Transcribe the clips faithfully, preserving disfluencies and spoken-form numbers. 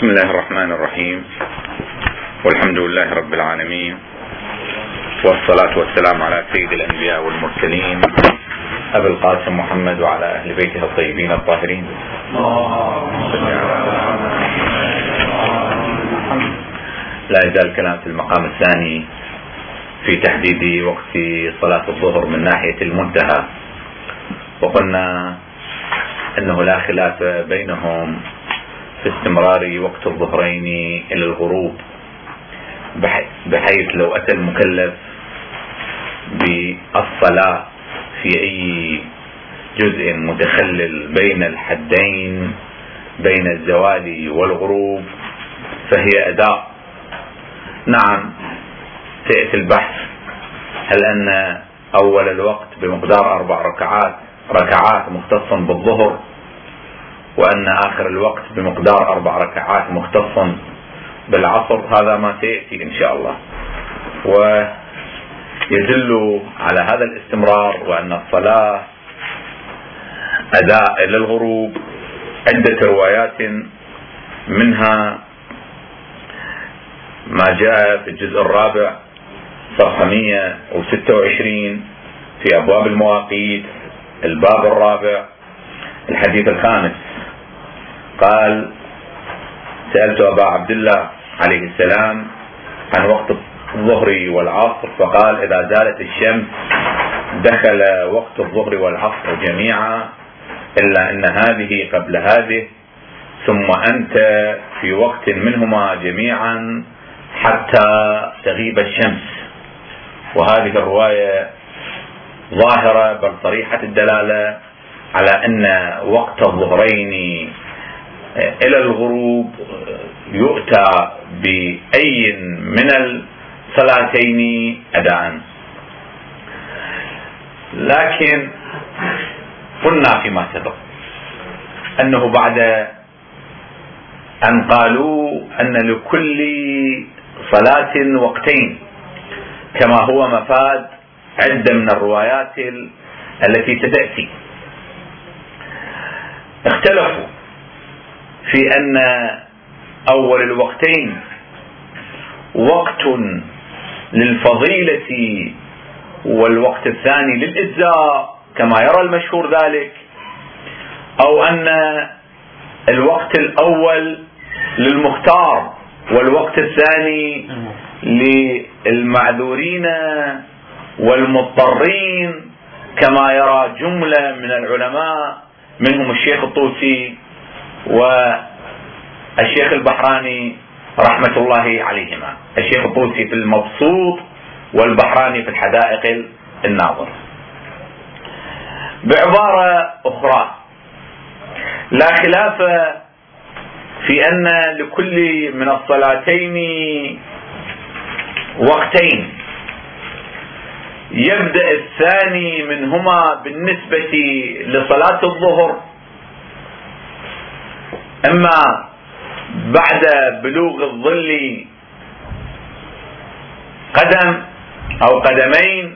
بسم الله الرحمن الرحيم، والحمد لله رب العالمين، والصلاة والسلام على سيد الأنبياء والمرسلين أبي القاسم محمد وعلى أهل بيته الطيبين الطاهرين. لا يزال الكلام في المقام الثاني في تحديد وقت صلاة الظهر من ناحية المنتهى، وقلنا أنه لا خلاف بينهم في استمرار وقت الظهرين إلى الغروب، بحيث لو أتى المكلف بالصلاة في أي جزء متخلل بين الحدين بين الزوال والغروب فهي أداء. نعم، سيأتي البحث هل أن أول الوقت بمقدار أربع ركعات ركعات مختص بالظهر، وأن آخر الوقت بمقدار أربع ركعات مختص بالعصر. هذا ما سيأتي إن شاء الله، ويدل على هذا الاستمرار وأن الصلاة أداء إلى الغروب عدة روايات، منها ما جاء في الجزء الرابع صفحة مئة وستة وعشرين في أبواب المواقيت الباب الرابع الحديث الخامس. قال: سألت أبا عبد الله عليه السلام عن وقت الظهر والعصر، فقال: إذا زالت الشمس دخل وقت الظهر والعصر جميعا، إلا أن هذه قبل هذه، ثم أنت في وقت منهما جميعا حتى تغيب الشمس. وهذه الرواية ظاهرة بل صريحة الدلالة على أن وقت الظهرين إلى الغروب يؤتى بأي من الصلاتين أداء. لكن قلنا فيما سبق أنه بعد أن قالوا أن لكل صلاة وقتين، كما هو مفاد عدة من الروايات التي ستأتي، اختلفوا في أن أول الوقتين وقت للفضيلة والوقت الثاني للإجزاء كما يرى المشهور ذلك، أو أن الوقت الأول للمختار والوقت الثاني للمعذورين والمضطرين كما يرى جملة من العلماء، منهم الشيخ الطوسي والشيخ البحراني رحمة الله عليهما، الشيخ الطوسي في المبسوط والبحراني في الحدائق الناظر. بعبارة أخرى، لا خلاف في أن لكل من الصلاتين وقتين، يبدأ الثاني منهما بالنسبة لصلاة الظهر إما بعد بلوغ الظل قدم أو قدمين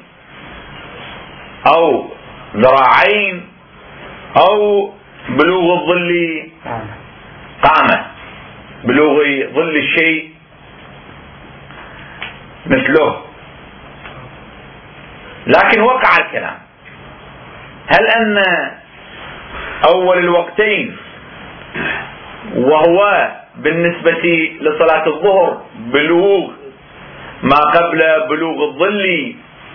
أو ذراعين، أو بلوغ الظل قامة، بلوغ ظل الشيء مثله. لكن وقع الكلام، هل أن أول الوقتين وهو بالنسبة لصلاة الظهر بلوغ ما قبل بلوغ الظل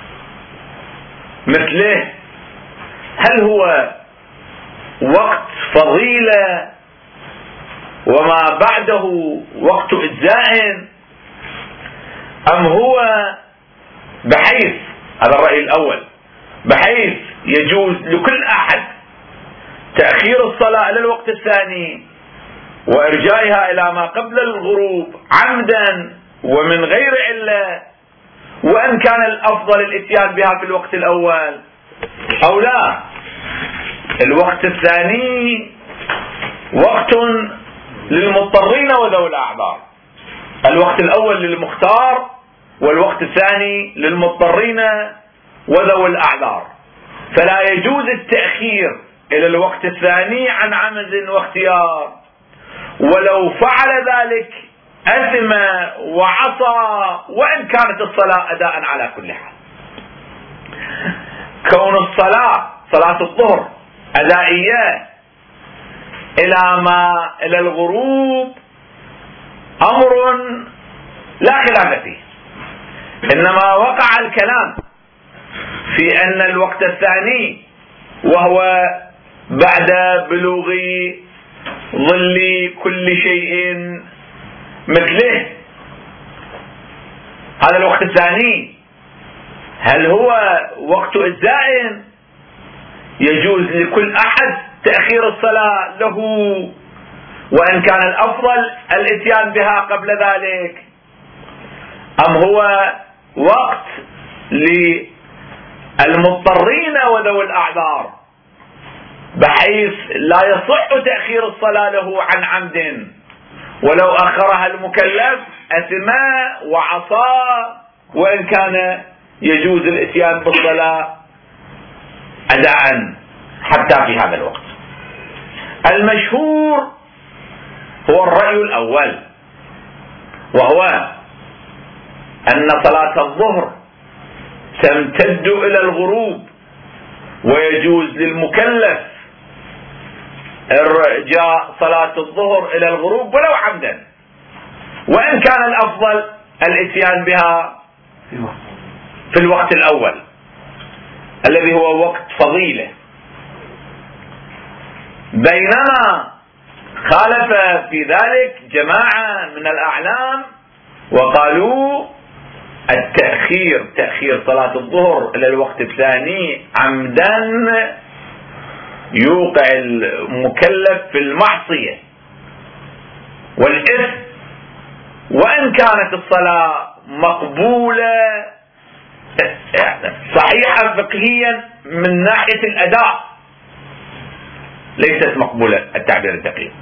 مثله، هل هو وقت فضيلة وما بعده وقت إجزاء، أم هو بحيث، هذا الرأي الأول، بحيث يجوز لكل أحد تأخير الصلاة إلى الوقت الثاني وإرجائها إلى ما قبل الغروب عمدا ومن غير علة، وأن كان الأفضل الاتيان بها في الوقت الأول، أو لا، الوقت الثاني وقت للمضطرين وذوي الأعذار، الوقت الأول للمختار والوقت الثاني للمضطرين وذوي الأعذار، فلا يجوز التأخير إلى الوقت الثاني عن عمد واختيار، ولو فعل ذلك أثم وعصى، وإن كانت الصلاة أداء على كل حال. كون الصلاة صلاة الظهر أدائية إلى ما إلى الغروب أمر لا خلاف فيه، إنما وقع الكلام في أن الوقت الثاني وهو بعد بلوغ ظل كل شيء مثله، هذا الوقت الثاني هل هو وقت إجزاء يجوز لكل أحد تأخير الصلاة له، وإن كان الأفضل الاتيان بها قبل ذلك، أم هو وقت للمضطرين وذوي الأعذار بحيث لا يصح تأخير الصلاة له عن عمد، ولو أخرها المكلف أثم وعصى، وإن كان يجوز الاتيان بالصلاة أداء حتى في هذا الوقت. المشهور هو الرأي الأول، وهو أن صلاة الظهر تمتد إلى الغروب، ويجوز للمكلف إرجاء صلاة الظهر إلى الغروب ولو عمدا، وإن كان الأفضل الاتيان بها في الوقت الأول الذي هو وقت فضيلة. بينما خالف في ذلك جماعة من الأعلام وقالوا التأخير تأخير صلاة الظهر إلى الوقت الثاني عمدا يوقع المكلف في المعصية والإثم، وإن كانت الصلاة مقبولة صحيحة فقهيا من ناحية الأداء، ليست مقبولة التعبير الدقيق،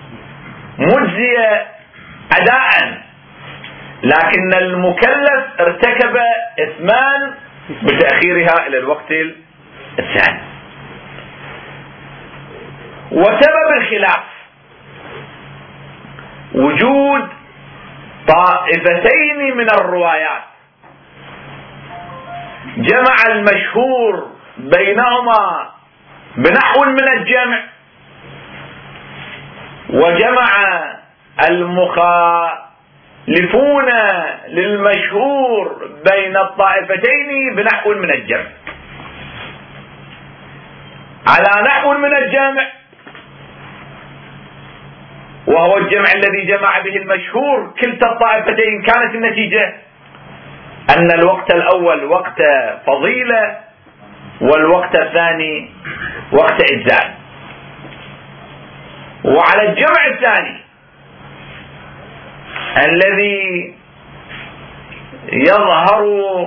مجزية أداء، لكن المكلف ارتكب إثمان بتأخيرها إلى الوقت الثاني. وسبب الخلاف وجود طائفتين من الروايات جمع المشهور بينهما بنحو من الجمع، وجمع المخالفون للمشهور بين الطائفتين بنحو من الجمع. على نحو من الجمع وهو الجمع الذي جمع به المشهور كلتا الطائفتين، كانت النتيجة أن الوقت الأول وقت فضيلة والوقت الثاني وقت إجزاء. وعلى الجمع الثاني الذي يظهر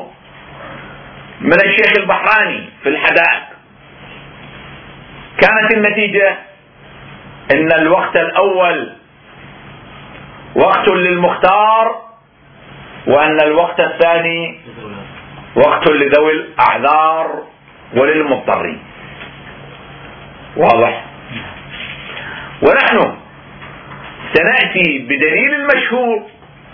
من الشيخ البحراني في الحدائق كانت النتيجة ان الوقت الاول وقت للمختار، وان الوقت الثاني وقت لذوي الاعذار وللمضطرين. واضح؟ ونحن سنأتي بدليل المشهور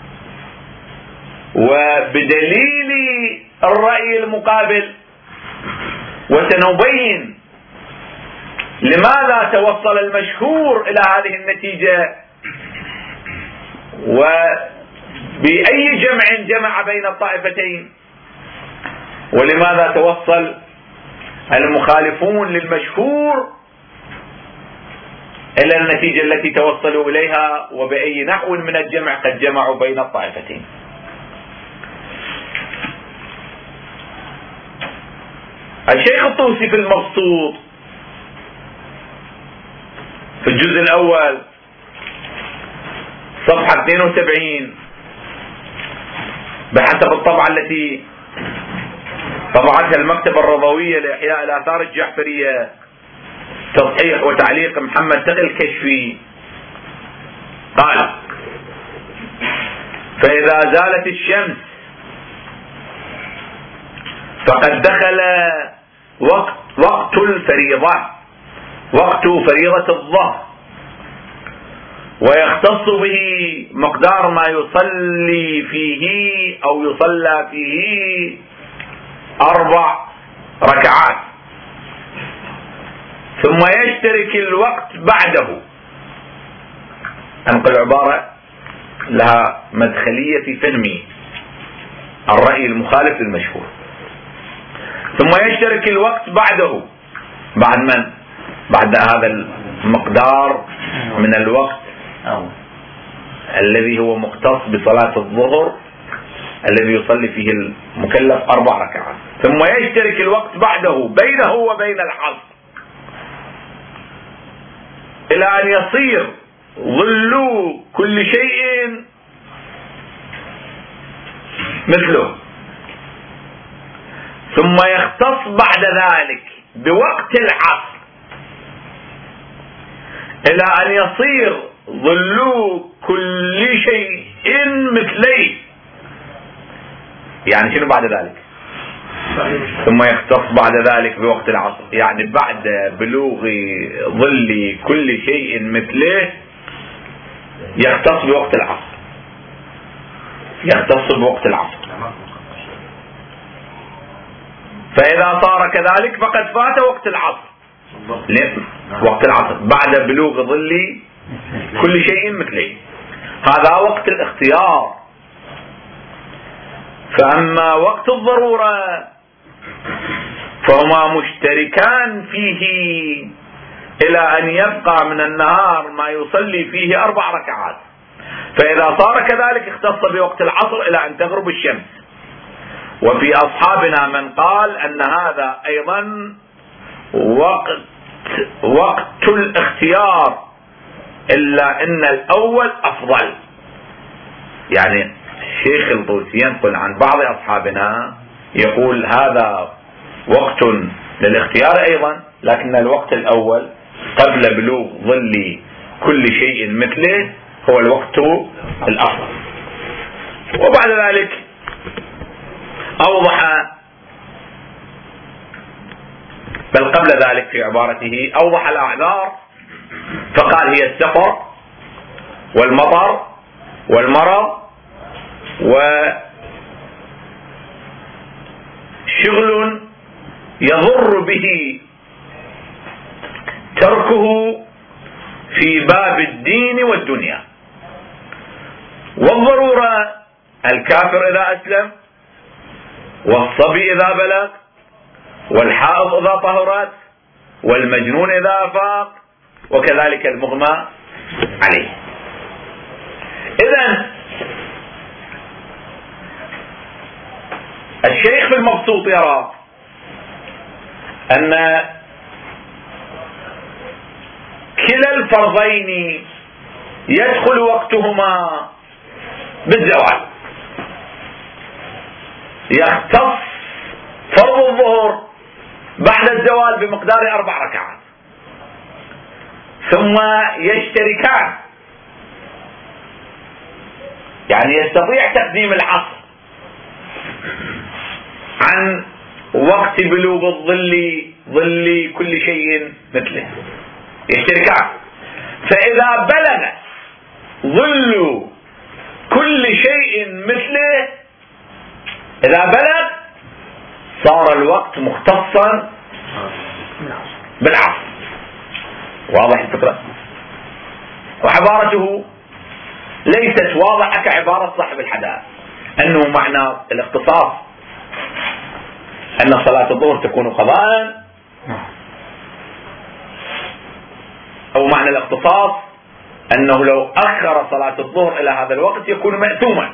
وبدليل الرأي المقابل، وسنبين لماذا توصل المشهور إلى هذه النتيجة، وبأي جمع جمع بين الطائفتين، ولماذا توصل المخالفون للمشهور إلى النتيجة التي توصلوا إليها، وبأي نحو من الجمع قد جمعوا بين الطائفتين. الشيخ الطوسي في المبسوط في الجزء الأول صفحة اثنين وسبعين بحسب الطبعة التي طبعتها المكتبة الرضوية لإحياء الآثار الجعفرية، تصحيح وتعليق محمد تقي الكشفي، قال: فإذا زالت الشمس فقد دخل وقت وقت الفريضة، وقت فريضة الظهر، ويختص به مقدار ما يصلي فيه أو يصلى فيه أربع ركعات، ثم يشترك الوقت بعده. أنقل عبارة لها مدخلية تنمي الرأي المخالف للمشهور. ثم يشترك الوقت بعده، بعد من؟ بعد هذا المقدار من الوقت الذي هو مختص بصلاة الظهر الذي يصلي فيه المكلف أربع ركعات. ثم يشترك الوقت بعده بينه وبين العصر إلى أن يصير ظل كل شيء مثله، ثم يختص بعد ذلك بوقت العصر إلى أن يصير ظل كل شيء مثليه. يعني شنو بعد ذلك؟ ثم يختص بعد ذلك بوقت العصر، يعني بعد بلوغ ظل كل شيء مثله يختص بوقت العصر، يختص بوقت العصر. فإذا صار كذلك فقد فات وقت العصر. وقت العصر بعد بلوغ ظل كل شيء مثله، هذا وقت الاختيار. فأما وقت الضرورة فهما مشتركان فيه إلى أن يبقى من النهار ما يصلي فيه أربع ركعات، فإذا صار كذلك اختص بوقت العصر إلى أن تغرب الشمس. وفي أصحابنا من قال أن هذا أيضا وقت وقت الاختيار، إلا أن الأول أفضل. يعني الشيخ الطوسي ينقل عن بعض أصحابنا يقول هذا وقت للاختيار أيضا، لكن الوقت الأول قبل بلوغ ظل كل شيء مثله هو الوقت الأفضل. وبعد ذلك أوضح، بل قبل ذلك في عبارته أوضح الأعذار فقال هي السفر والمطر والمرض وشغل يضر به تركه في باب الدين والدنيا، والضرورة الكافر إذا أسلم، والصبي إذا بلغ، والحائض إذا طهرت، والمجنون إذا أفاق، وكذلك المغمى عليه. إذن الشيخ في المبسوط يرى أن كلا الفرضين يدخل وقتهما بالزوال. يختص فرض الظهر بعد الزوال بمقدار أربع ركعات، ثم يشتركان، يعني يستطيع تقديم العصر عن وقت بلوغ الظل ظل كل شيء مثله، يشتركان. فإذا بلغ ظل كل شيء مثله، إذا بلغ صار الوقت مختصا بالعصر. واضح الفكرة؟ وعبارته ليست واضحة كعبارة صاحب الحدائق، أنه معنى الاختصاص أن صلاة الظهر تكون قضاء، أو معنى الاختصاص أنه لو أخر صلاة الظهر إلى هذا الوقت يكون مأثوما.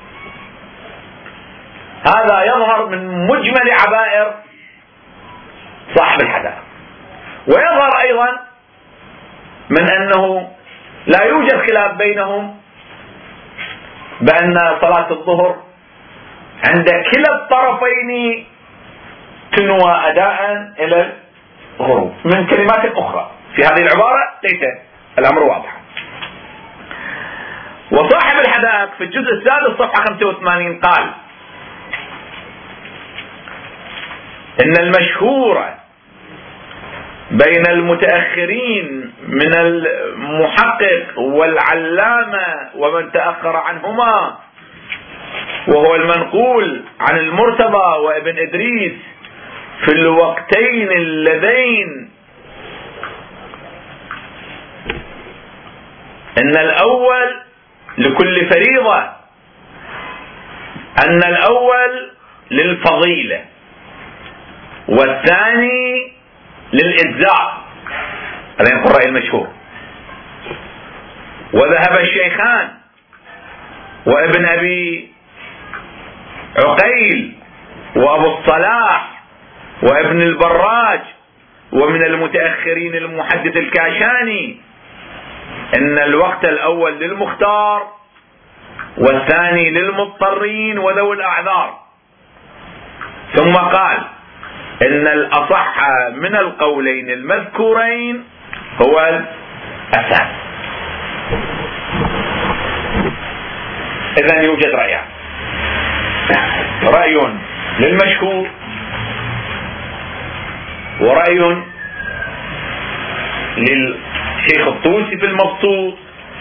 هذا يظهر من مجمل عبائر صاحب الحدائق، ويظهر أيضا من أنه لا يوجد خلاف بينهم بأن صلاة الظهر عند كلا الطرفين تنوى أداء إلى الغروب. من كلمات أخرى في هذه العبارة ليس الأمر واضحا. وصاحب الحدائق في الجزء السادس صفحة خمسة وثمانين قال إن المشهور بين المتأخرين من المحقق والعلامة ومن تأخر عنهما، وهو المنقول عن المرتضى وابن إدريس في الوقتين اللذين أن الأول لكل فريضة، أن الأول للفضيلة والثاني للإجزاء. هذا يقول الرأي المشهور. وذهب الشيخان وابن أبي عقيل وأبو الصلاح وابن البراج ومن المتأخرين المحدث الكاشاني إن الوقت الأول للمختار والثاني للمضطرين وذوي الأعذار. ثم قال إن الأصح من القولين المذكورين هو الثاني. إذن يوجد رأيان: رأي للمشهور ورأي للشيخ الطوسي في المبسوط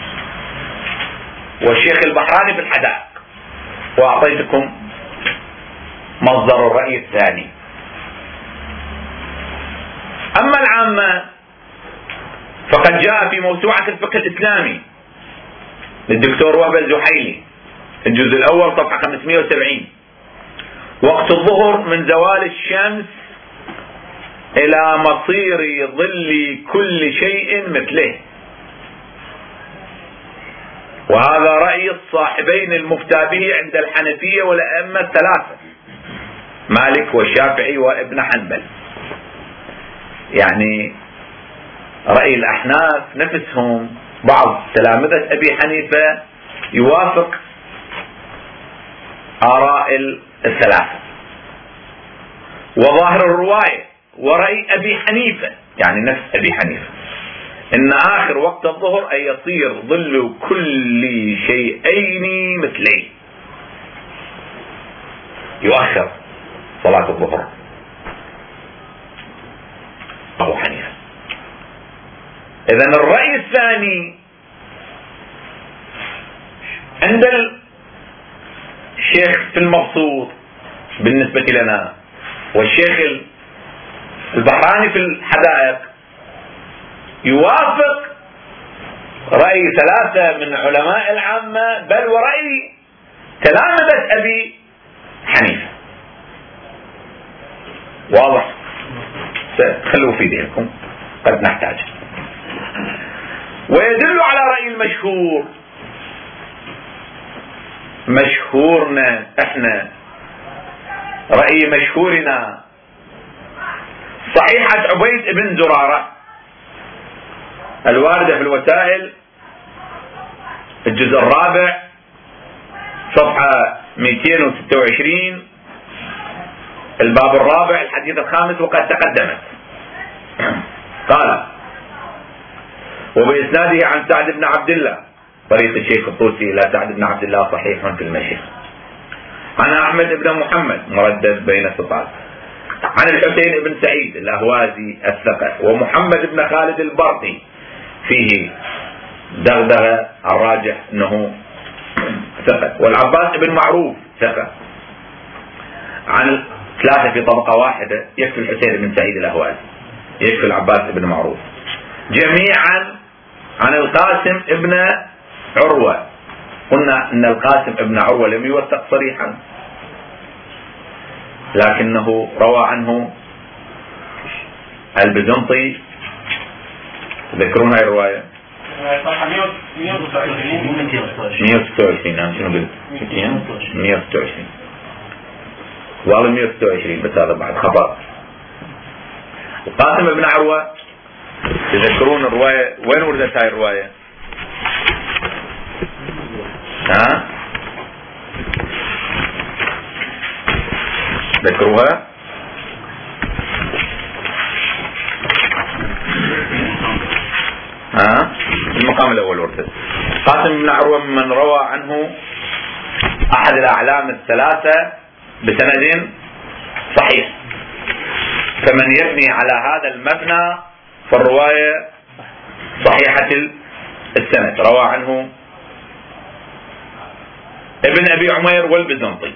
والشيخ البحراني في الحدائق. وأعطيتكم مصدر الرأي الثاني. أما العامة فقد جاء في موسوعة الفقه الإسلامي للدكتور وهب الزحيلي الجزء الأول صفحة خمسمائة وسبعين: وقت الظهر من زوال الشمس إلى مصير ظل كل شيء مثله. وهذا رأي الصاحبين المفتى به عند الحنفية والأئمة الثلاثة مالك والشافعي وابن حنبل. يعني رأي الأحناف نفسهم بعض تلامذة أبي حنيفة يوافق آراء الثلاثة. وظاهر الرواية ورأي أبي حنيفة يعني نفس أبي حنيفة إن آخر وقت الظهر أن يصير ظل كل شيئين مثليه، يؤخر صلاة الظهر أبو حنيفة. إذن الرأي الثاني عند الشيخ في المبسوط بالنسبة لنا والشيخ البحراني في الحدائق يوافق رأي ثلاثة من علماء العامة بل ورأي تلامذة أبي حنيفة. واضح؟ خلوا في ذهنكم قد نحتاج. ويدل على رأي المشهور، مشهورنا احنا رأي مشهورنا صحيحة عبيد بن زرارة الواردة في الوسائل الجزء الرابع صفحة مئتين وستة وعشرين الباب الرابع الحديث الخامس وقد تقدمت. قال: وبإسناده عن سعد بن عبد الله طريق الشيخ الطوسي إلى سعد بن عبد الله صحيح في المشي، عن أحمد بن محمد مردد بين السطات، عن الحسين بن سعيد الأهوازي الثقة، ومحمد بن خالد البرقي فيه دغدغة الراجح أنه ثقة، والعباس بن معروف ثقة، عن ثلاثة في طبقة واحدة يكفي الحسين بن سعيد الأهوازي يكفي العباس بن معروف، جميعا عن القاسم ابن عروة. قلنا ان القاسم ابن عروة لم يوثق صريحا لكنه روى عنه البزنطي. تذكرون هاي الرواية؟ مئة وستة وعشرين. نعم شنو قلت؟ مئة وستة وعشرين والله مئة وستة وعشرين بس هذا بعد خطأ. القاسم ابن عروة تذكرون الرواية؟ وين وردت هاي الرواية؟ ها؟ ذكروها؟ ها؟ المقام الأول وردت. قاسم بن عروة من روى عنه أحد الأعلام الثلاثة بسند صحيح، فمن يبني على هذا المبنى فالرواية صحيحة السند، روى عنه ابن أبي عمير والبزنطي.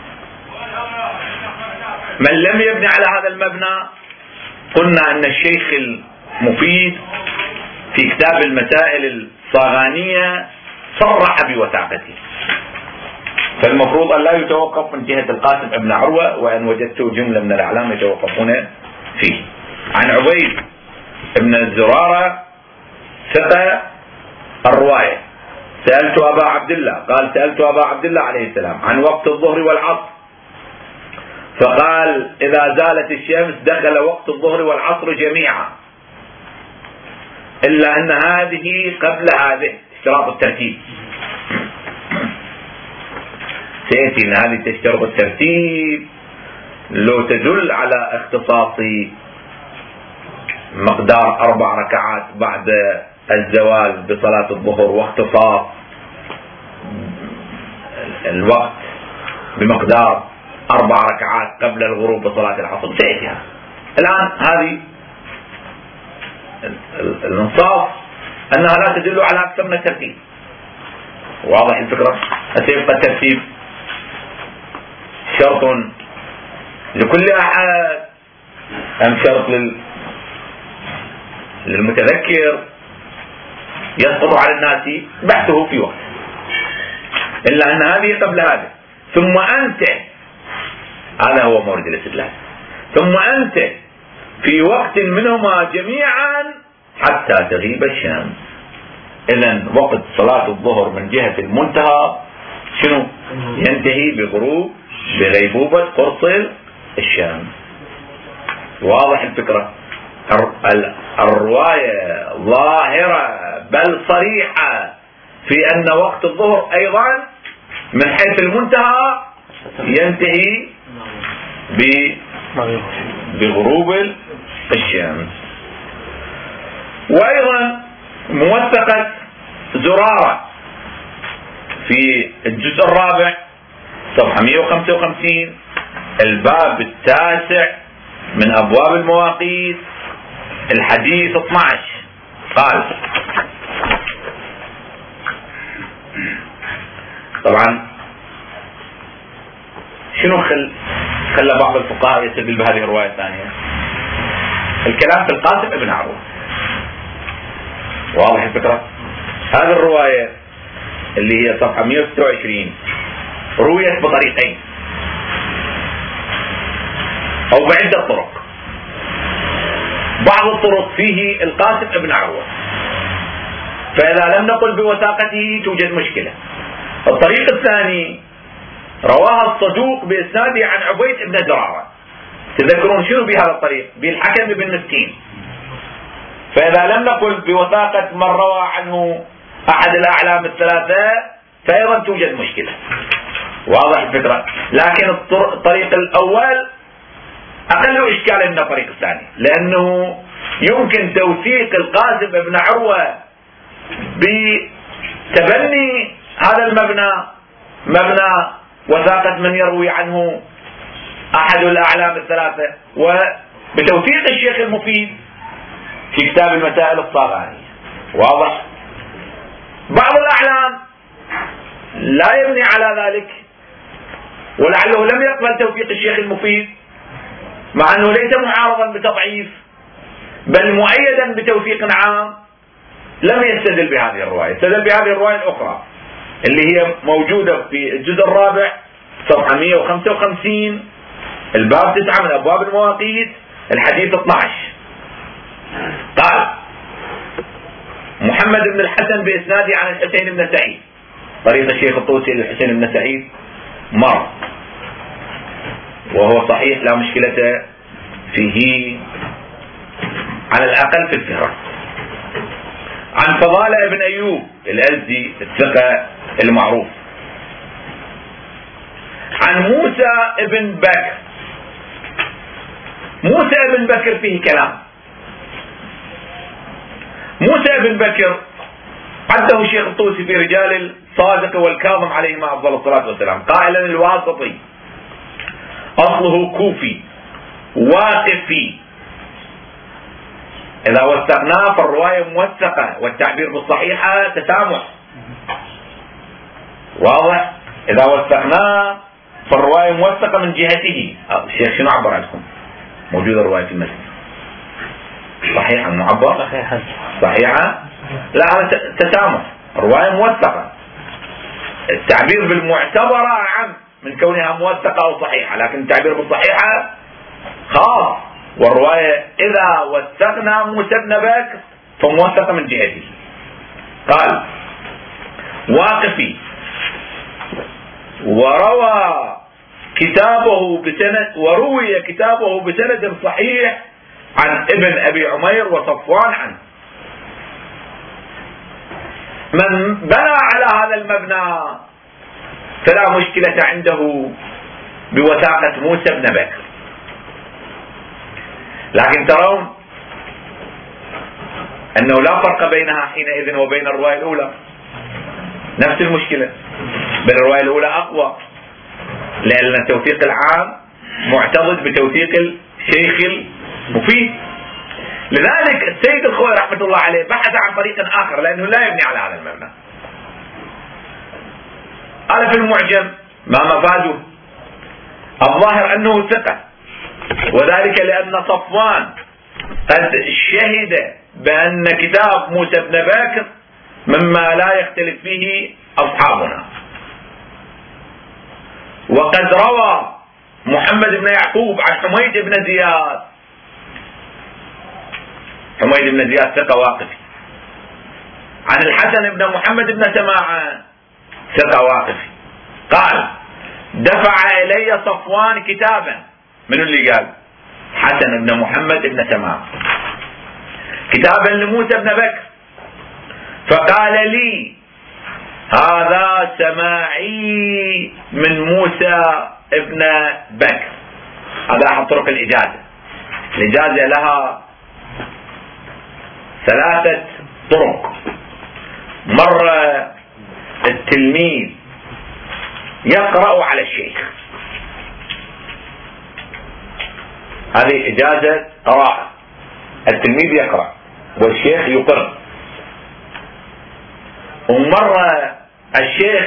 من لم يبني على هذا المبنى قلنا أن الشيخ المفيد في كتاب المسائل الصاغانية صرح بوثاقته، فالمفروض أن لا يتوقف من جهة القاسم ابن عروة، وأن وجدت جملة من الأعلام يتوقفون فيه. عن عبيد ابن الزرارة ثقة الرواية، سألت أبا عبد الله، قال سألت أبا عبد الله عليه السلام عن وقت الظهر والعصر، فقال إذا زالت الشمس دخل وقت الظهر والعصر جميعا، إلا أن هذه قبل هذه، اشتراط الترتيب. سيأتي أن هذه تشترط الترتيب لو تدل على اختصاص مقدار أربع ركعات بعد الزوال بصلاة الظهر، واختصاص الوقت بمقدار أربع ركعات قبل الغروب بصلاة العصر، سيأتي. الآن هذه الانصاف أنها لا تدل على أكثر من الترتيب. واضح الفكرة؟ سيبقى الترتيب شرط لكل أحد أم شرط لل... للمتذكر يسقط على الناس بحثه في وقت، إلا أن هذه قبل هذه. ثم أنت، هذا هو مورد الاستدلال، ثم أنت في وقت منهما جميعا حتى تغيب الشمس. إذن وقت صلاة الظهر من جهة المنتهى شنو؟ ينتهي بغروب بغيبوبة قرص الشمس. واضح الفكرة؟ الرواية ظاهرة بل صريحة في أن وقت الظهر أيضا من حيث المنتهى ينتهي بغروب الشمس. وأيضا موثقة زرارة في الجزء الرابع صفحة مئة وخمسة وخمسين الباب التاسع من أبواب المواقيت الحديث اثني عشر، قال طبعا شنو خل خلى بعض الفقهاء يستدل بهذه الرواية الثانية؟ الكلام في القاسم ابن عروة. واضح الفكرة؟ هذه الرواية اللي هي صفحة مئة وستة وعشرين رويت بطريقين أو بعدة طرق. بعض الطرق فيه القاسم ابن عروة، فإذا لم نقل بوثاقته توجد مشكلة. الطريق الثاني رواها الصدوق بإسناده عن عبيد ابن زرارة. تذكرون شنو بهذا الطريق؟ بالحكم بن مسكين. فإذا لم نقل بوثاقة من روى عنه أحد الأعلام الثلاثة فأيضا توجد مشكلة. واضح الفكرة؟ لكن الطريق الأول أقل إشكالا من الطريق الثاني، لأنه يمكن توثيق القاسم ابن عروة بتبني هذا المبنى، مبنى وثاقة من يروي عنه أحد الأعلام الثلاثة، وبتوثيق الشيخ المفيد في كتاب المسائل الصاغانية. واضح؟ بعض الأعلام لا يبني على ذلك، ولعله لم يقبل توثيق الشيخ المفيد مع أنه ليس معارضا بتضعيف بل مؤيدا بتوثيق عام، لم يستدل بهذه الرواية، استدل بهذه الرواية الأخرى اللي هي موجودة في الجزء الرابع صفحة مئة وخمسة وخمسين الباب تسعة من أبواب المواقيت الحديث اثني عشر. قال محمد بن الحسن بإسناده عن الحسين بن سعيد، طريق الشيخ الطوسي للحسين بن سعيد مر وهو صحيح لا مشكلة فيه على الأقل في الفهرس. عن فضالة بن أيوب الأزدي الثقة المعروف. عن موسى بن بكر. موسى بن بكر فيه كلام. موسى بن بكر عده الشيخ الطوسي في رجال الصادق والكاظم عليهما أفضل الصلاة والسلام، قائلا الواسطي أصله كوفي واقفي إذا وثقناه فالرواية موثقة والتعبير بالصحيحة تسامح. واضح؟ إذا وثقناه فالرواية موثقة من جهته. الشيخ شنو عبر عنكم؟ موجودة الرواية في المسجد صحيحة معبر صحيحة صحيحة لا هذا تسامح، الرواية موثقة. التعبير بالمعتبرة أعم من كونها موثقة أو صحيحة، لكن التعبير بالصحيحة خاص. والرواية إذا وثقنا موسى بن بكر فموثقة من جهته. قال واقفي وروى كتابه بسند وروي كتابه بسند صحيح عن ابن أبي عمير وصفوان عنه. من بنى على هذا المبنى فلا مشكلة عنده بوثاقة موسى بن بكر. لكن ترون أنه لا فرق بينها حينئذ وبين الرواية الأولى، نفس المشكلة، بل الرواية الأولى أقوى لأن التوثيق العام معتضد بتوثيق الشيخ المفيد. لذلك السيد الخوئي رحمة الله عليه بحث عن طريق آخر لأنه لا يبني على هذا المبنى. قال في المعجم ما مفاده؟ الظاهر أنه ثقة، وذلك لأن صفوان قد شهد بأن كتاب موسى بن بكر مما لا يختلف فيه أصحابنا. وقد روى محمد بن يعقوب عن حميد بن زياد، حميد بن زياد ثقة واقفي، عن الحسن بن محمد بن سماعة ثقة واقفي، قال دفع إلي صفوان كتابا. من اللي قال؟ حسن بن محمد بن سماعة، كتابا لموسى بن بكر، فقال لي هذا سماعي من موسى ابن بكر. هذا أحد طرق الإجازة. الإجازة لها ثلاثة طرق. مرة التلميذ يقرأ على الشيخ، هذه إجازة قراءة، التلميذ يقرأ والشيخ يقر. ومرة الشيخ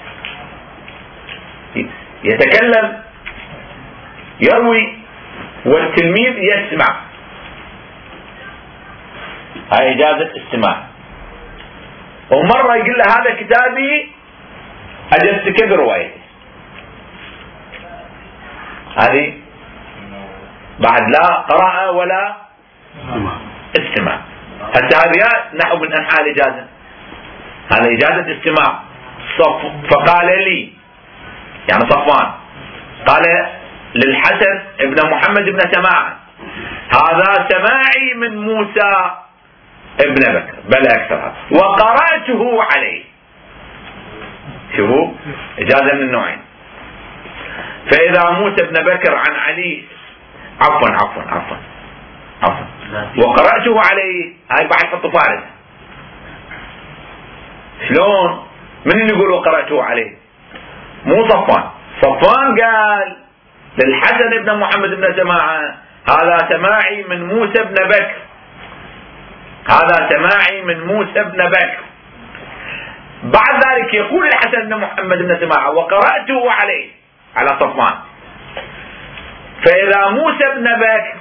يتكلم يروي والتلميذ يسمع، هاي إجازة استماع. ومرة يقول له هذا كتابي أجزتك بروايتي، هذه بعد لا قراءة ولا استماع. حتى هذه نحو من أنحاء الإجازة، هذا إجازة استماع. فقال لي يعني صفوان قال للحسن ابن محمد بن سماعة هذا سماعي من موسى ابن بكر بل أكثر، وقرأته عليه. شوفوا إجازة من النوعين. فإذا موسى بن بكر عن علي عفوا عفوا عفوا عفوا وقرأته عليه، هاي بعد حط فارس. شلون؟ من اللي يقول وقرأته عليه؟ مو صفوان. صفوان قال للحسن بن محمد بن سماعة هذا سماعي من موسى بن بكر، هذا سماعي من موسى بن بكر. بعد ذلك يقول الحسن بن محمد بن سماعة وقرأته عليه على صفوان. فإذا موسى بن بكر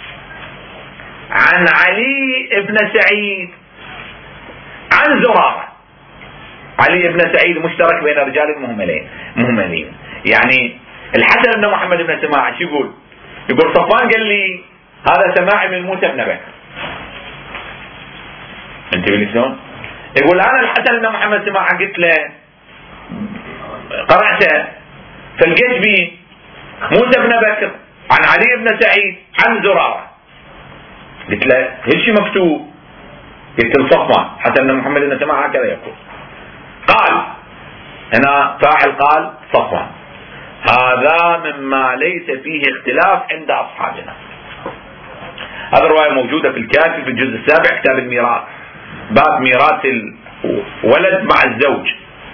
عن علي بن سعيد عن زرارة، علي بن سعيد مشترك بين الرجال المهملين مهملين، يعني الحسن بن محمد بن سماعة شو يقول؟ يقول صفوان قال لي هذا سماعي من موسى بن بكر. انتبه لي شلون؟ يقول انا الحسن بن محمد سماعة قلت له قرأته فلقيت بي موسى بن بكر عن علي بن سعيد عن زرارة، قلت له هالشي مكتوب؟ قلت له صفوان حسن بن محمد بن سماعة هكذا يقول. قال هنا فاعل قال صفوان هذا مما ليس فيه اختلاف عند أصحابنا. هذا الرواية موجودة في الكافي في الجزء السابع كتاب الميراث، باب ميراث الولد مع الزوج،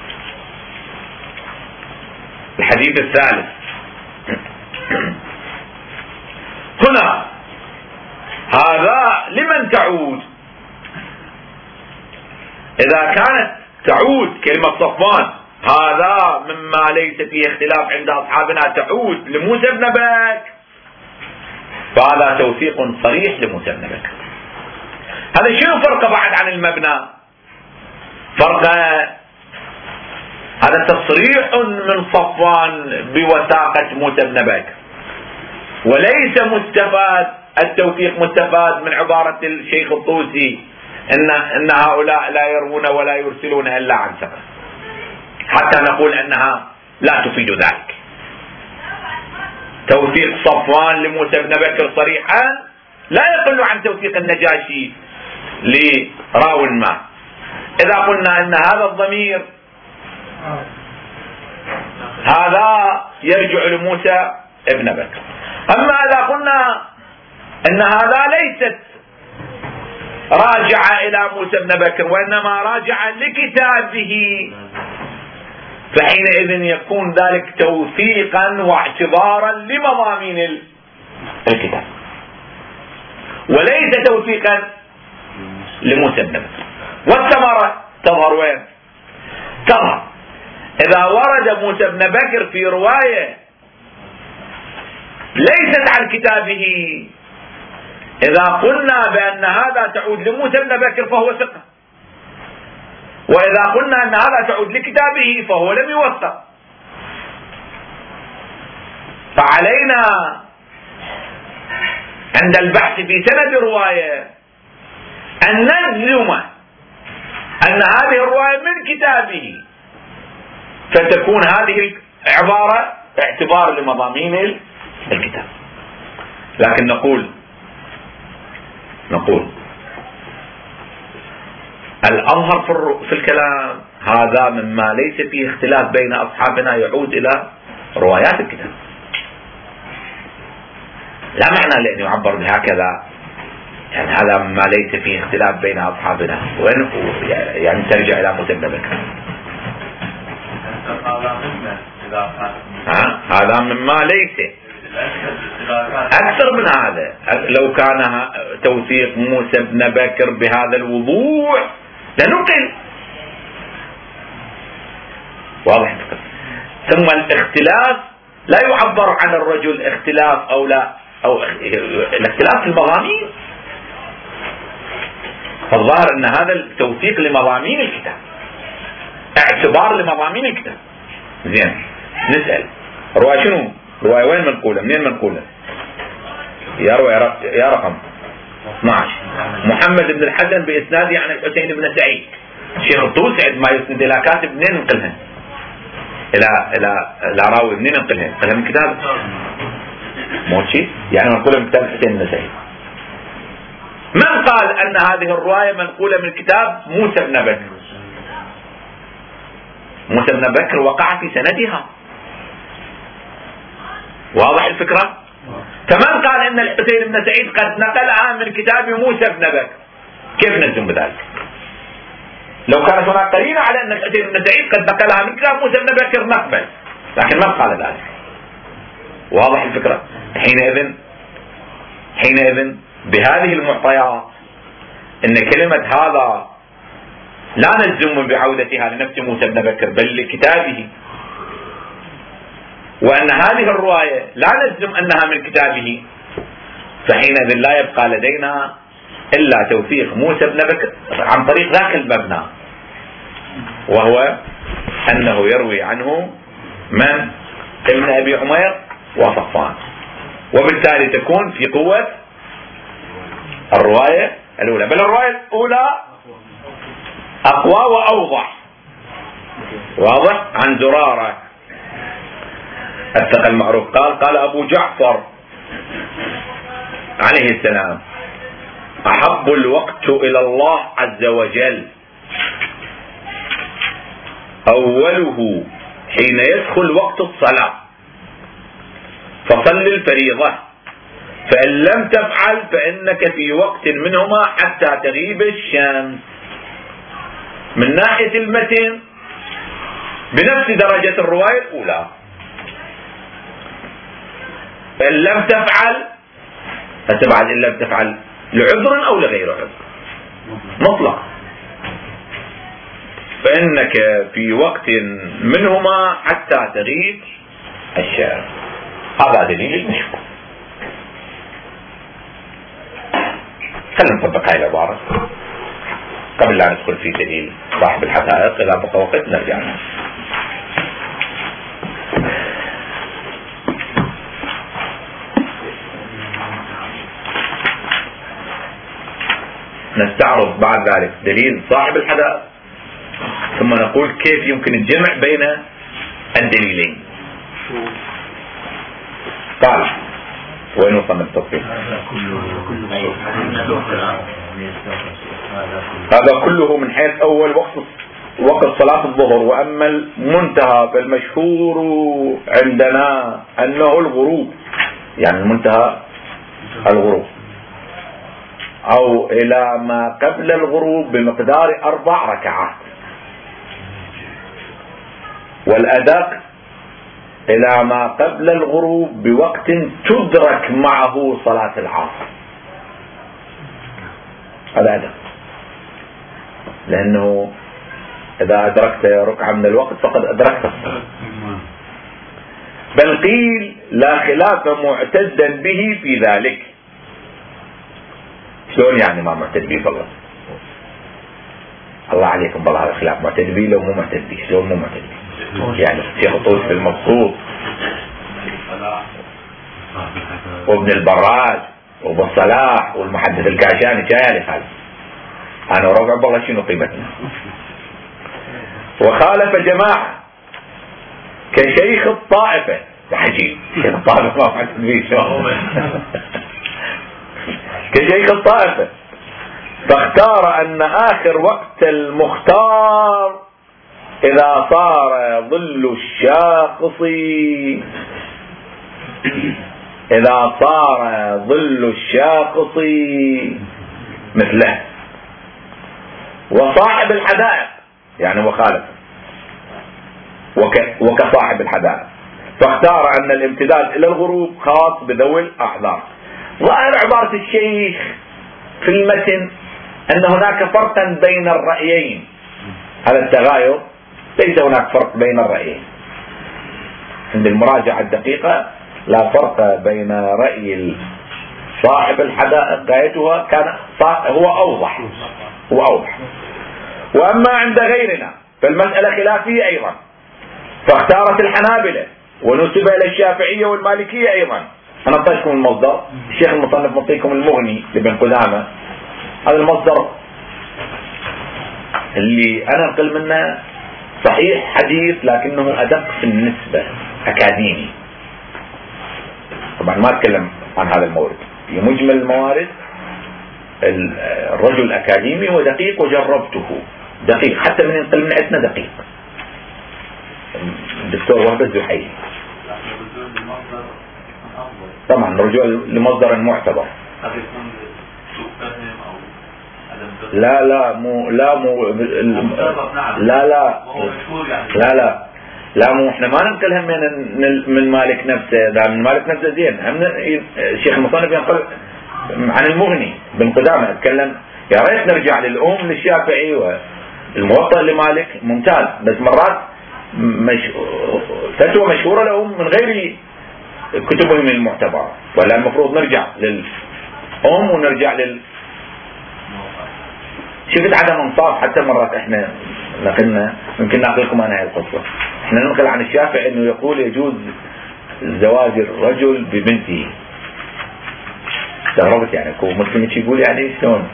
الحديث الثالث. هنا هذا لمن لمن تعود؟ إذا كانت تعود كلمة صفوان هذا مما ليس فيه اختلاف عند أصحابنا تعود لموسى بن بكر، فهذا توثيق صريح لموسى بن بكر. هذا شنو فرقه بعد عن المبنى؟ فرقه هذا تصريح من صفوان بوثاقة موسى بن بكر، وليس مستفاد التوثيق مستفاد من عبارة الشيخ الطوسي إن, إن هؤلاء لا يروون ولا يرسلون إلا عن ثقة، حتى نقول أنها لا تفيد ذلك. توثيق صفوان لموسى بن بكر صريحا لا يقل عن توثيق النجاشي لراو ما. إذا قلنا أن هذا الضمير هذا يرجع لموسى ابن بكر. أما إذا قلنا أن هذا ليست راجع إلى موسى ابن بكر وإنما راجع لكتابه، فحينئذ يكون ذلك توثيقا واعتبارا لمضامين الكتاب وليس توثيقا لموسى ابن بكر. والثمرة تظهر وين؟ تظهر إذا ورد موسى بن بكر في رواية ليست عن كتابه، إذا قلنا بأن هذا تعود لموسى بن بكر فهو ثقة، وإذا قلنا أن هذا تعود لكتابه فهو لم يوثق. فعلينا عند البحث في سند رواية أن نجزم أن هذه الرواية من كتابه، فتكون هذه العبارة اعتبار لمضامين الكتاب. لكن نقول نقول الأظهر في الكلام هذا مما ليس فيه اختلاف بين أصحابنا يعود إلى روايات الكتاب. لا معنى لأن يعبر بهكذا يعني هذا مما ليس فيه اختلاف بين أصحابنا، وين يعني ترجع إلى موسى بن بكر. هذا مما ليس أكثر من هذا. لو كان توثيق موسى بن بكر بهذا الوضوح لنقل. واضح؟ ثم الاختلاف لا يعبر عن الرجل اختلاف أو لا، أو الاختلاف في المضامين. فالظاهر أن هذا التوثيق لمضامين الكتاب، اعتبار لمضامين الكتاب. زين، نسأل رواية شنو؟ رواية وين منقولة؟ منين منقولة؟ يا رواية يا رقم اثني عشر. محمد بن الحسن بإسناده عن الحسين بن سعيد. الشيخ الطوسي عندما يسند إلى كاتب منين ننقلها؟ إلى إلى إلى راوي منين ننقلها؟ ننقلها من كتاب موشي، يعني منقولة من كتاب الحسين بن سعيد. من قال أن هذه الرواية منقولة من كتاب موسى بن بكر؟ موسى بن بكر وقع في سندها. واضح الفكرة؟ كمان قال ان الحسين بن سعيد قد نقلها من كتاب موسى بن بكر. كيف نجزم بذلك؟ لو كانت هناك قرينة على ان الحسين بن سعيد قد نقلها من كتاب موسى بن بكر نقبل، لكن ما قال ذلك. واضح الفكرة؟ حينئذ حينئذ بهذه المعطيات ان كلمة هذا لا نجزم بعودتها لنفس موسى بن بكر بل لكتابه، وأن هذه الرواية لا نجزم أنها من كتابه، فحينئذ لا يبقى لدينا إلا توثيق موسى بن بكر عن طريق ذاك المبنى، وهو أنه يروي عنه من ابن أبي عمير وصفوان، وبالتالي تكون في قوة الرواية الأولى. بل الرواية الأولى أقوى وأوضح. واضح؟ عن زرارة الثقل المعروف قال قال أبو جعفر عليه السلام: أحب الوقت إلى الله عز وجل أوله حين يدخل وقت الصلاة فصل الفريضة، فإن لم تفعل فإنك في وقت منهما حتى تغيب الشمس. من ناحية المتن بنفس درجة الرواية الأولى. فإن لم تفعل فتبعد إن لم تفعل لعذر أو لغير عذر مطلق، فإنك في وقت منهما حتى تغيب الشارع. هذا دليل المشهور. خلينا نطبق هاي العبارة قبل لا ندخل في دليل صاحب الحقائق. إذا بقى وقت نرجع له. نستعرض بعد ذلك دليل صاحب الحدائق، ثم نقول كيف يمكن الجمع بين الدليلين. قال وين وصلنا التطبيق؟ هذا كله من حيث أول وقت وقت صلاة الظهر. وأما المنتهى فالمشهور عندنا أنه الغروب، يعني المنتهى الغروب أو إلى ما قبل الغروب بمقدار أربع ركعات، والأدق إلى ما قبل الغروب بوقت تدرك معه صلاة العصر. هذا أدق، لأنه إذا أدركت ركعة من الوقت فقد أدركت الصلاة. بل قيل لا خلاف معتدا به في ذلك. شلون يعني ما معتد به؟ والله الله عليكم، والله هذا خلاف معتد به لو مو معتد به. شلون مو معتد به؟ يعني الشيخ طوس المبسوط وابن البراج وابو الصلاح والمحدث الكاشاني جاي لي خالد انا وربع بالله شنو قيمتنا. وخالف جماعة كشيخ الطائفة. عجيب، شيخ الطائفة ما معتد به شلون؟ كشيخ الطائفة، فاختار ان اخر وقت المختار إذا صار ظل الشاخص إذا صار ظل الشاخص مثله. وصاحب الحدائق يعني وخالف وك وكصاحب الحدائق، فاختار أن الامتداد إلى الغروب خاص بذوي الأحذار. ظاهر عبارة الشيخ في المتن أن هناك فرقا بين الرأيين. هذا التغاير ليس هناك فرق بين الرأيين. عند المراجعة الدقيقة لا فرق بين رأي صاحب الحدائق غايتها كان هو أوضح هو أوضح وأما عند غيرنا فالمسألة خلافية أيضا، فاختارت الحنابلة ونسب إلى الشافعية والمالكية أيضا. أنا أعطيكم المصدر، الشيخ المصنف معطيكم المغني لابن قدامة. هذا المصدر اللي أنا أنقل منه صحيح حديث لكنه أدق في النسبة، أكاديمي. طبعا ما أتكلم عن هذا المورد، في مجمل الموارد الرجل أكاديمي ودقيق وجربته دقيق، حتى من ينقل من عندنا دقيق. الدكتور وهب الزحيلي طبعا رجوع لمصدر معتبر. لا لا مو لا مو لا لا لا لا لا مو احنا ما ننقلها من من مالك نفسه. ده من مالك نفسه زين. الشيخ المصنف ينقل عن المغني بن قدامة. اتكلم يا ريت نرجع للأم للشافعي والموطأ لمالك ممتاز، بس مرات مش فتوى مشهورة لهم من غير كتبهم المعتبرة، ولا المفروض نرجع للأم ونرجع لل شفت عدم انصاف. حتى مرات احنا نقلنا، يمكن نعطيكم انا هاي القصة. احنا ننقل عن الشافعي انه يقول يجوز زواج الرجل ببنته. استغربت يعني كو مسلم يقول يعني شلون.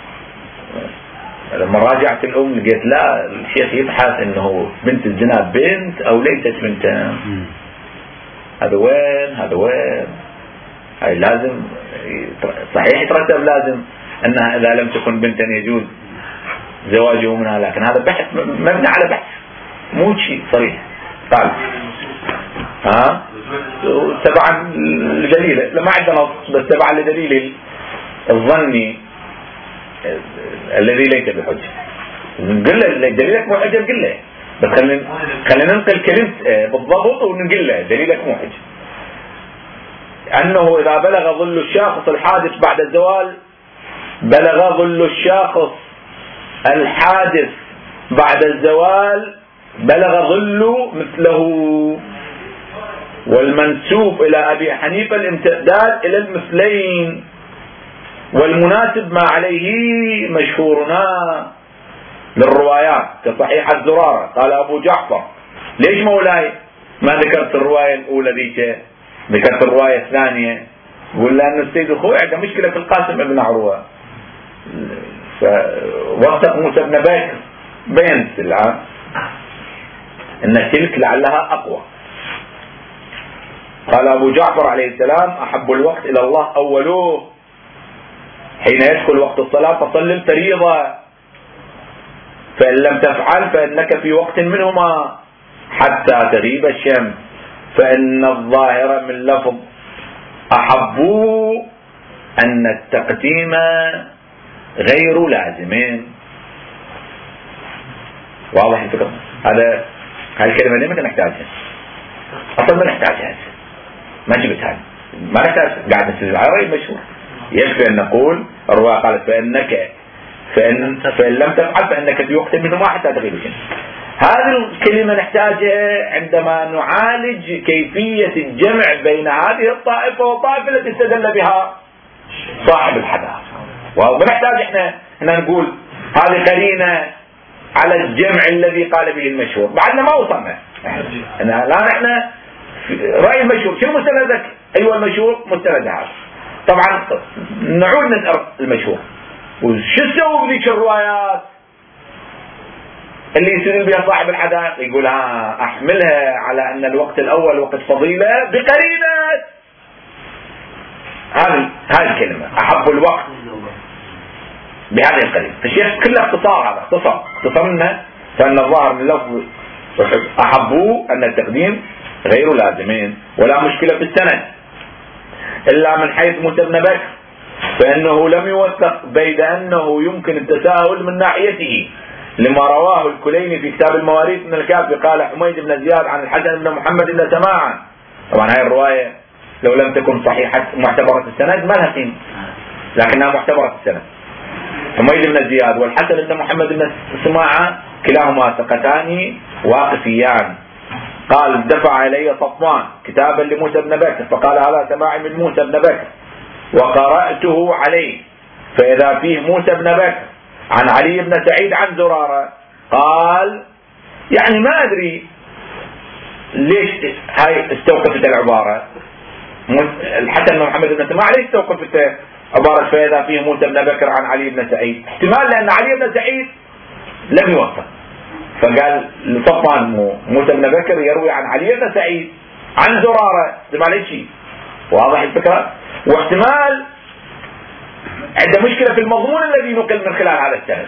لما راجعت الام لقيت لا، الشيخ يبحث انه بنت الزنا بنت او ليست بنت. هذا وين هذا وين هاي لازم صحيح يترتب لازم انها اذا لم تكن بنتا يجوز زواجه منها، لكن هذا بحث مبني على بحث مو شيء صريح. قال ها تبعا لدليله، لما عندنا نص بس تبعا لدليل الظني الذي ليس بحجه. نقول له دليلك مو حجه، نقول له بس خلينا خلينا ننقل كلمه بالضبط ونقول له دليلك مو حجه. انه اذا بلغ ظل الشاخص الحادث بعد الزوال بلغ ظل الشاخص الحادث بعد الزوال بلغ ظل مثله، والمنسوب إلى أبي حنيفة الامتداد إلى المثلين، والمناسب ما عليه مشهورنا للروايات كصحيح الزرارة. قال أبو جعفر: ليش مولاي ما ذكرت الرواية الأولى ذيك، ذكرت الرواية الثانية؟ يقول لأن السيد الخوي عنده مشكلة في القاسم بن عروة، فوثق موسى بن بكر بين الآن أن تلك لعلها أقوى. قال أبو جعفر عليه السلام: أحب الوقت إلى الله أوله، حين يدخل وقت الصلاة فصل الفريضة، فإن لم تفعل فإنك في وقت منهما حتى تغيب الشمس، فإن الظاهر من لفظ أحبوا أن التقديم غير لازم. واضح الفكرة؟ هذا هذه الكلمة ليه ما نحتاجها؟ أصلا ما نحتاجها، ما جبتها، ما نحتاج، قاعد نسجل على رأي مشهور. يكفي أن نقول الرواية قالت فإنك فإن, فإن لم تفعل فإنك في وقت منهما حتى تغيب الشمس. هذه الكلمة نحتاجها عندما نعالج كيفية الجمع بين هذه الطائفة والطائفة التي استدل بها صاحب الحدث. ونحتاج احنا احنا نقول هذه قرينة على الجمع الذي قال به المشهور، بعدنا ما وصلنا. لا نحن رأي المشهور شنو مستندك؟ أيوة المشهور مستند هذا. طبعا نعود نسأل المشهور وشو سووا بذيك الروايات اللي يستدل بها صاحب الحدث؟ يقول ها أحملها على أن الوقت الأول وقت فضيلة بقرينة هذه هذه الكلمة أحب الوقت بهذه القرينة. الشيخ كله اختصار، هذا اختصار اختصرنا فإن الظاهر من لفظ أحبوا أن التقديم غير لازمين، ولا مشكلة في السند إلا من حيث موسى بن بكر فإنه لم يوثق بيد أنه يمكن التساهل من ناحيته، لما رواه الكليني في كتاب المواريث من الكافي قال حميد بن زياد عن الحسن بن محمد إلا سماعا. طبعا هاي الرواية لو لم تكن صحيحة معتبرة السند ما لها قيمة، لكنها معتبرة السند. حميد بن زياد والحسن بن محمد بن سماعة كلاهما ثقتان واقفيان. قال دفع إلي صفوان كتابا لموسى بن بكر فقال هذا سماعي من موسى بن بكر، وقرأته عليه فإذا فيه موسى بن بكر عن علي بن سعيد عن زرارة. قال يعني ما أدري ليش هاي استوقفت العبارة، الحسن بن محمد بن سماعة ليش استوقفت عبارة فإذا فيه موسى بن بكر عن علي بن سعيد؟ احتمال لأن علي بن سعيد لم يوثق، فقال لصفوان موسى بن بكر يروي عن علي بن سعيد عن زرارة، احتمال شيء. واضح الفكرة؟ واحتمال عنده مشكلة في المضمون الذي نقل من خلال هذا السند.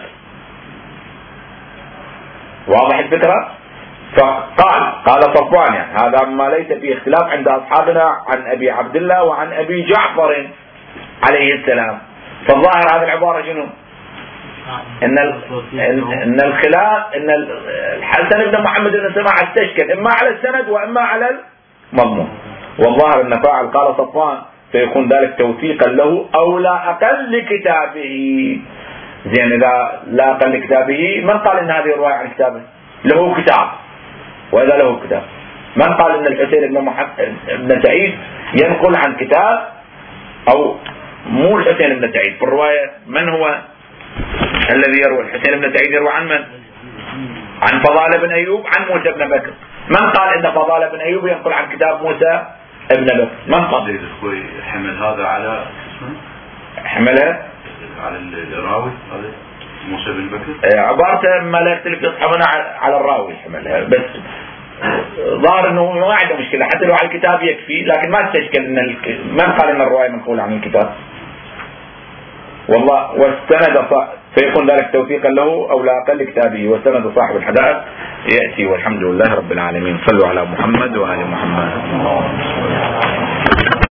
واضح الفكرة؟ فقال قال صفوان يعني هذا ما ليس فيه اختلاف عند أصحابنا عن أبي عبد الله وعن أبي جعفر عليه السلام. فالظاهر هذه العبارة شنو؟ إن إن الخلاف إن الحسن بن محمد بن سماعة استشكل إما على السند وإما على المضمون، والظاهر أن فاعل قال صفوان فيكون ذلك توثيقا له أو لا أقل لكتابه. زين إذا لا أقل لكتابه من قال إن هذه الرواية عن كتابه؟ له كتاب، وإذا له كتاب من قال إن الحسين بن محمد بن سعيد ينقل عن كتاب؟ أو مو الحسين بن سعيد في الرواية، من هو الذي يروي؟ الحسين بن سعيد يروي عن من؟ عن فضالة بن أيوب عن موسى بن بكر. من قال إن فضالة بن أيوب ينقل عن كتاب موسى ابن بكر؟ من قال؟ حمل هذا على حمله على الراوي هذا موسى بن بكر، عبارته ما لا يختلف يصحبنا على الراوي حملها، بس ظاهر انه ما عنده مشكله حتى لو على الكتاب يكفي، لكن ما تشكل ان الك... من قال ان الروايه منقول عن الكتاب. والله واستند صح... فيكون ذلك توثيقا له او لا اقل كتابه، واستند صاحب الحدائق ياتي. والحمد لله رب العالمين. صلوا على محمد وآل محمد.